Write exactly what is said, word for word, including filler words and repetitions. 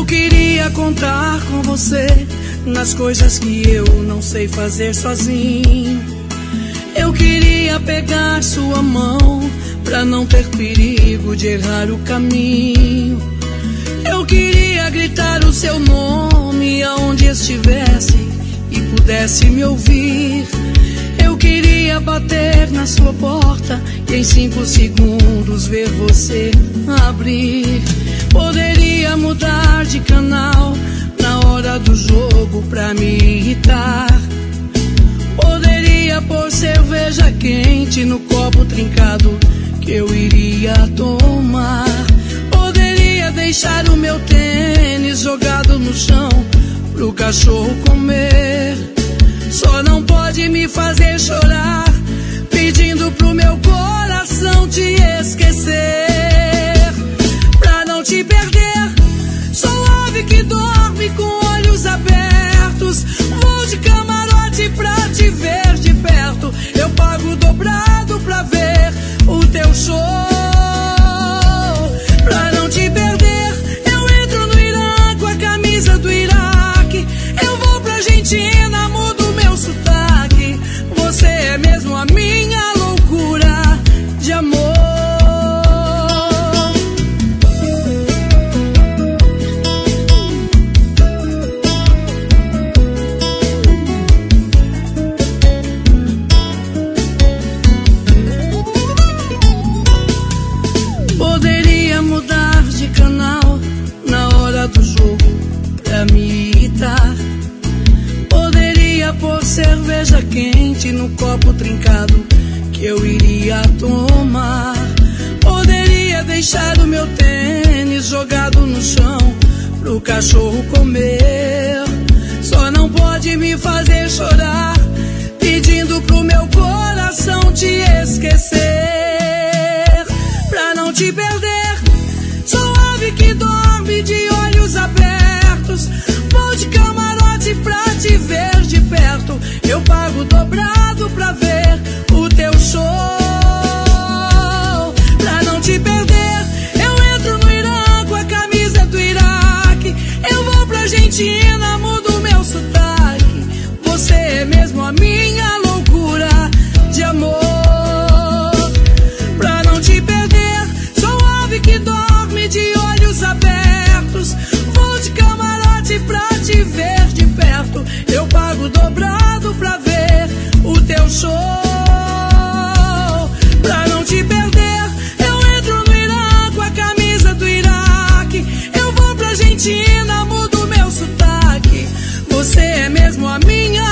queria contar com você nas coisas que eu não sei fazer sozinho. Eu queria pegar sua mão pra não ter perigo de errar o caminho. Eu queria gritar o seu nome aonde estivesse e pudesse me ouvir. Eu queria bater na sua porta e em cinco segundos ver você abrir. Poderia mudar de canal na hora do jogo pra me irritar. Poderia pôr cerveja quente no copo trincado que eu iria tomar. Poderia deixar o meu tênis jogado no chão pro cachorro comer. Só não pode me fazer chorar pedindo pro meu coração te esquecer. Pra não te perder, sou ave que dorme com olhos abertos. Vou de camarote pra te ver de perto. Eu pago dobrado pra ver o teu show. Pra não te perder, eu entro no Irã com a camisa do Iraque. Eu vou pra Argentina, mudo meu sotaque. Você é mesmo a minha loucura de amor. Poderia mudar de canal na hora do jogo pra me irritar. Poderia pôr cerveja quente no copo trincado que eu iria tomar. Poderia deixar o meu tênis jogado no chão pro cachorro comer. Só não pode me fazer chorar pedindo pro meu coração te esquecer. Pra não te perder, sou ave que dorme de olhos abertos. Vou de camarote pra te ver de perto. Eu pago dobrado pra ver o teu show. Pra não te perder, eu entro no Irã com a camisa do Iraque. Eu vou pra Argentina, mudo meu sotaque. Você é mesmo a minha loucura de amor. Pra não te perder, sou ave que dorme de olhos abertos. Vou de camarote pra te ver de perto. Eu pago dobrado pra ver o teu show. Pra não te perder, eu entro no Irã com a camisa do Iraque. Eu vou pra Argentina, mudo meu sotaque. Você é mesmo a minha